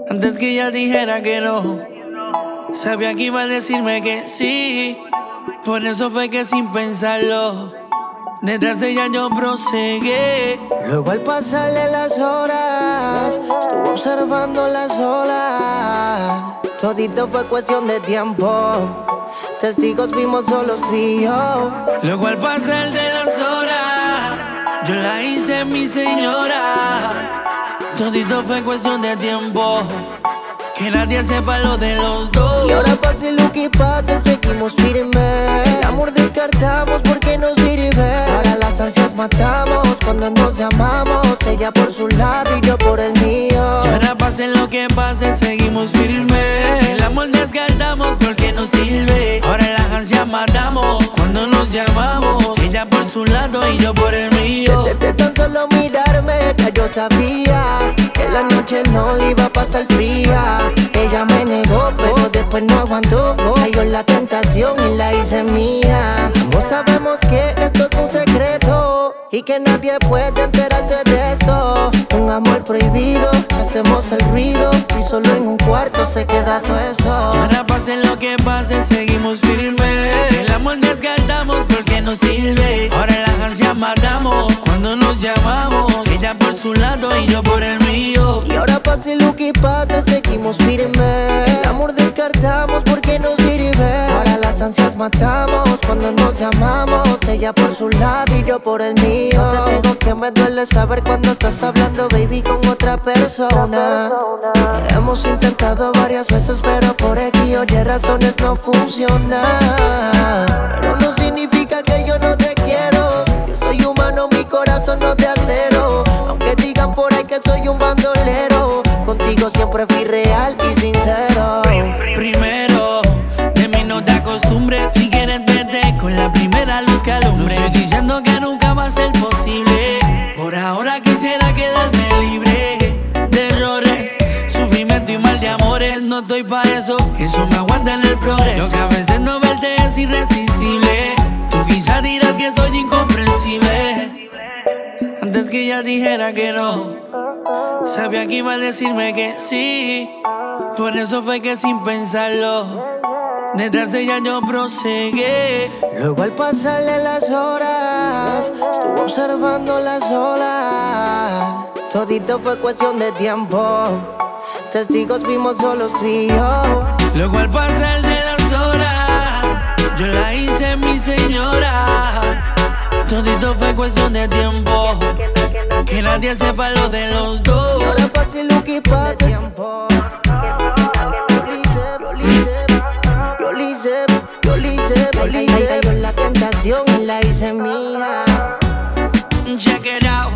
Antes que ella dijera que no, sabía que iba a decirme que sí. Por eso fue que sin pensarlo, detrás de ella yo proseguí. Luego al pasarle las horas, estuve observando las olas. Todito fue cuestión de tiempo, testigos fuimos solos tú y yo. Luego al pasar de las horas, yo la hice mi señora. Todito fue cuestión de tiempo, que nadie sepa lo de los dos. Y ahora pase lo que pase, seguimos firmes. El amor descartamos porque no sirve. Ahora las ansias matamos cuando nos llamamos. Ella por su lado y yo por el mío. Y ahora pase lo que pase, seguimos firmes. El amor descartamos porque no sirve. Ahora las ansias matamos cuando nos llamamos. Ella por su lado y yo por el mío. Desde tan solo mirarme ya yo sabía que la noche no le iba a pasar fría. Ella me negó, pero después no aguantó. Cayó en la tentación y la hice mía. Ambos sabemos que esto es un secreto y que nadie puede enterarse de esto. Un amor prohibido, hacemos el ruido y solo en un cuarto se queda todo eso. Ahora pase lo que pase, seguimos firmes. El amor descartamos porque no sirve. Ahora las ansias matamos cuando nos llamamos. Ella por su lado y yo por el mío. Y ahora pase lo que pase, seguimos firmes. El amor descartamos porque no sirve. Ahora las ansias matamos cuando nos llamamos. Ella por su lado y yo por el mío. No te digo que me duele saber cuando estás hablando, baby, con otra persona. Hemos intentado varias veces, pero por X o Y razones no funciona. Pero no significa que yo no te quiero. Yo soy humano, mi corazón no de acero. Aunque digan por ahí que soy un bandolero, contigo siempre fui real y sincero. Primero, de mí no te acostumbres. Si quieres vete con la primera luz que alumbre. No estoy diciendo que nunca va a ser posible. Por ahora quisiera quedarme libre de errores, sufrimiento y mal de amores. No estoy pa' eso me aguanta en el progreso. Yo que a veces no verte es irresistible. Tú quizás dirás que soy incomprensible. Antes que ella dijera que no, sabía que iba a decirme que sí. Por eso fue que sin pensarlo, detrás de ella yo proseguí. Luego al pasarle las horas, estuve observando las olas. Todito fue cuestión de tiempo, testigos fuimos solos tú y yo. Luego al pasar de las horas, yo la hice mi señora. Todito fue cuestión de tiempo, que nadie sepa lo de los dos. Y ahora pase lo que pase, tiempo. Cayó en la tentación y la hice mía. Check it out,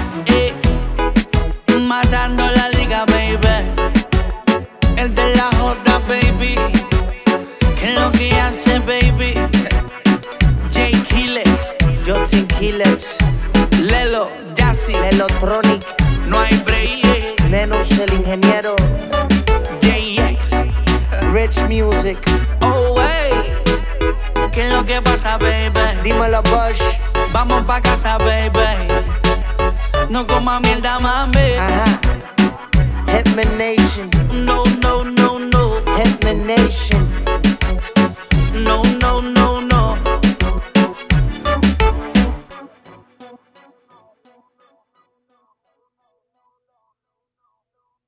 matando la liga, baby. El de la J, baby. Que es lo que hace, baby. J Killers, Jotin Killers, Lelo, Jassy, Electronic, no hay break. Nenos el ingeniero, JX, Rich Music. oh wey. ¿Qué es lo que pasa, baby? Dímelo, Bush. Vamos pa' casa, baby. No coma mierda, mami. Ajá.